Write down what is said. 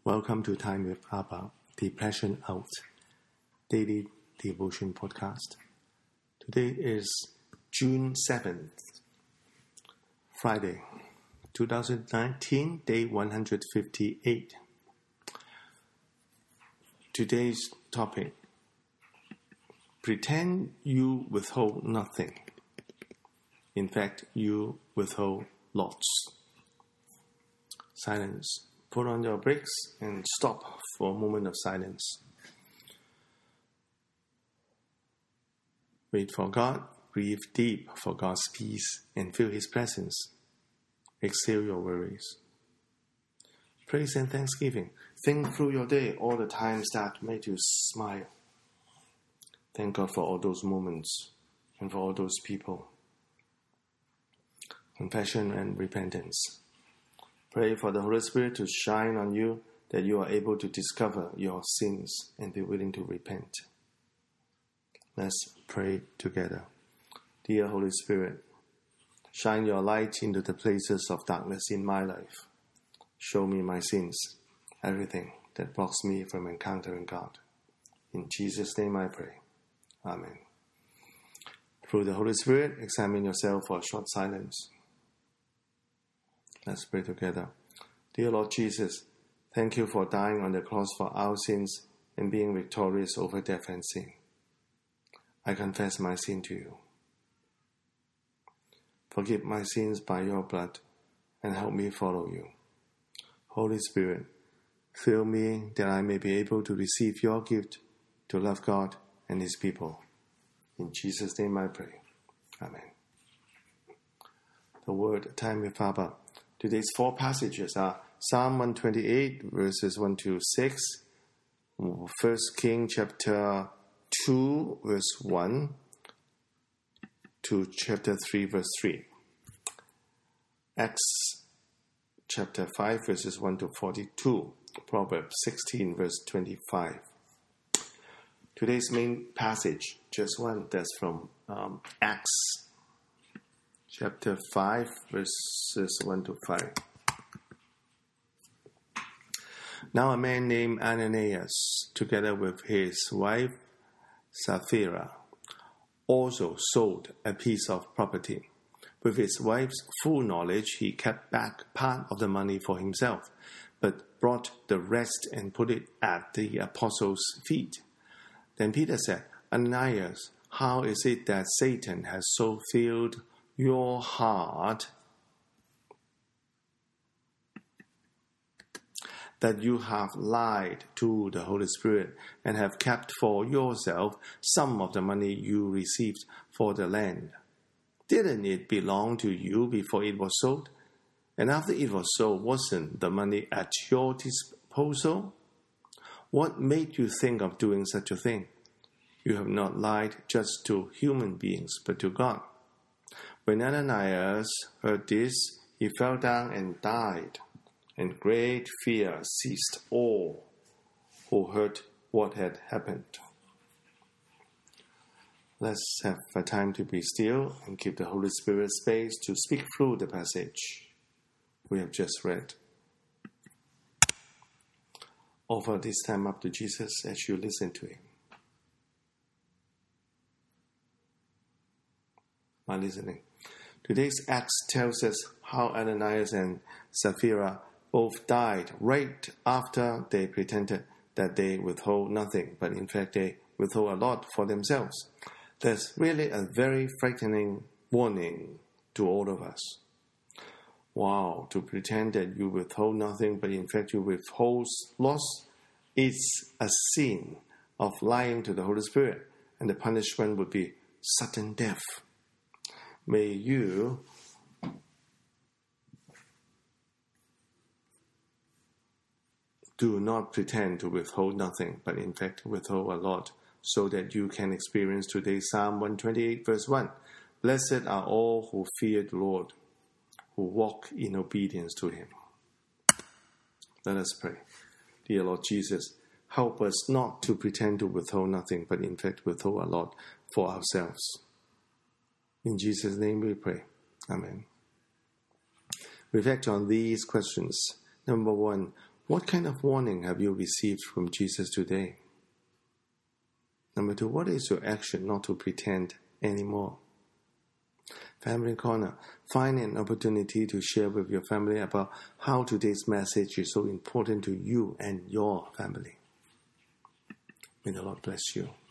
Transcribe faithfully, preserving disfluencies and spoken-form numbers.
Welcome to Time with Abba, Depression Out, Daily Devotion Podcast. Today is June seventh, Friday, twenty nineteen, day one hundred fifty-eight. Today's topic: pretend you withhold nothing. In fact, you withhold lots. Silence. Put on your brakes and stop for a moment of silence. Wait for God, breathe deep for God's peace, and feel His presence. Exhale your worries. Praise and thanksgiving. Think through your day, all the times that made you smile. Thank God for all those moments and for all those people. Confession and repentance. Pray for the Holy Spirit to shine on you, that you are able to discover your sins and be willing to repent. Let's pray together. Dear Holy Spirit, shine your light into the places of darkness in my life. Show me my sins, everything that blocks me from encountering God. In Jesus' name I pray. Amen. Through the Holy Spirit, examine yourself for a short silence. Let's pray together. Dear Lord Jesus, thank you for dying on the cross for our sins and being victorious over death and sin. I confess my sin to you. Forgive my sins by your blood and help me follow you. Holy Spirit, fill me that I may be able to receive your gift to love God and His people. In Jesus' name I pray. Amen. The word Time with Abba. Today's four passages are Psalm one twenty-eight, verses one to six, First Kings chapter two, verse one, to chapter three, verse three, Acts chapter five, verses one to forty-two, Proverbs sixteen, verse twenty-five. Today's main passage, just one, that's from um, Acts chapter five, verses one to five. Now a man named Ananias, together with his wife Sapphira, also sold a piece of property. With his wife's full knowledge, he kept back part of the money for himself, but brought the rest and put it at the apostles' feet. Then Peter said, Ananias, how is it that Satan has so filled your heart that you have lied to the Holy Spirit and have kept for yourself some of the money you received for the land? Didn't it belong to you before it was sold? And after it was sold, wasn't the money at your disposal? What made you think of doing such a thing? You have not lied just to human beings, but to God. When Ananias heard this, he fell down and died, and great fear seized all who heard what had happened. Let's have a time to be still and give the Holy Spirit space to speak through the passage we have just read. Offer this time up to Jesus as you listen to Him. By listening. Today's Acts tells us how Ananias and Sapphira both died right after they pretended that they withhold nothing, but in fact they withhold a lot for themselves. That's really a very frightening warning to all of us. Wow, to pretend that you withhold nothing, but in fact you withhold lots, is a sin of lying to the Holy Spirit, and the punishment would be sudden death. May you do not pretend to withhold nothing, but in fact withhold a lot, so that you can experience today's Psalm one twenty-eight, verse one. Blessed are all who fear the Lord, who walk in obedience to Him. Let us pray. Dear Lord Jesus, help us not to pretend to withhold nothing, but in fact withhold a lot for ourselves. In Jesus' name we pray. Amen. Reflect on these questions. Number one, What kind of warning have you received from Jesus today? Number two, what is your action not to pretend anymore? Family Corner, find an opportunity to share with your family about how today's message is so important to you and your family. May the Lord bless you.